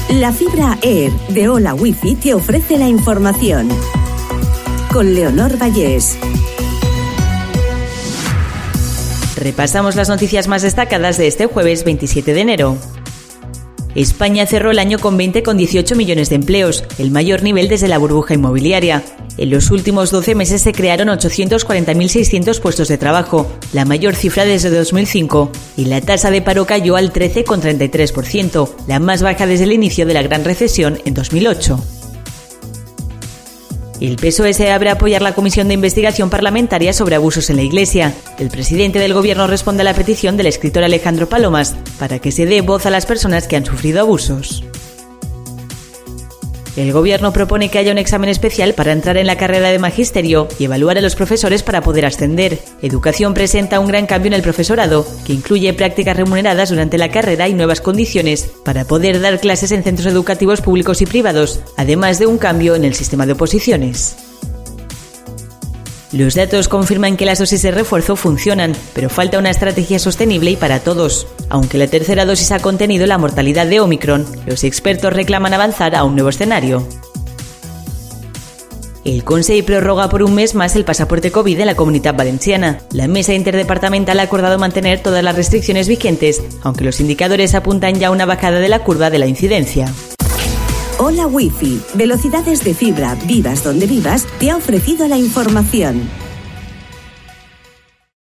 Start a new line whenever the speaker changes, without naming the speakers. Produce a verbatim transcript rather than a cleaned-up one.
La fibra Air de Hola Wifi te ofrece la información. Con Leonor Vallés.
Repasamos las noticias más destacadas de este jueves veintisiete de enero. España cerró el año con veinte coma dieciocho millones de empleos, el mayor nivel desde la burbuja inmobiliaria. En los últimos doce meses se crearon ochocientos cuarenta mil seiscientos puestos de trabajo, la mayor cifra desde dos mil cinco, y la tasa de paro cayó al trece coma treinta y tres por ciento, la más baja desde el inicio de la Gran Recesión en dos mil ocho. El P S O E se abre a apoyar la comisión de investigación parlamentaria sobre abusos en la Iglesia. El presidente del Gobierno responde a la petición del escritor Alejandro Palomas para que se dé voz a las personas que han sufrido abusos. El Gobierno propone que haya un examen especial para entrar en la carrera de magisterio y evaluar a los profesores para poder ascender. Educación presenta un gran cambio en el profesorado, que incluye prácticas remuneradas durante la carrera y nuevas condiciones para poder dar clases en centros educativos públicos y privados, además de un cambio en el sistema de oposiciones. Los datos confirman que las dosis de refuerzo funcionan, pero falta una estrategia sostenible y para todos. Aunque la tercera dosis ha contenido la mortalidad de Omicron, los expertos reclaman avanzar a un nuevo escenario. El Consell prorroga por un mes más el pasaporte COVID en la Comunitat Valenciana. La mesa interdepartamental ha acordado mantener todas las restricciones vigentes, aunque los indicadores apuntan ya a una bajada de la curva de la incidencia.
Hola Wifi, velocidades de fibra, vivas donde vivas, te ha ofrecido la información.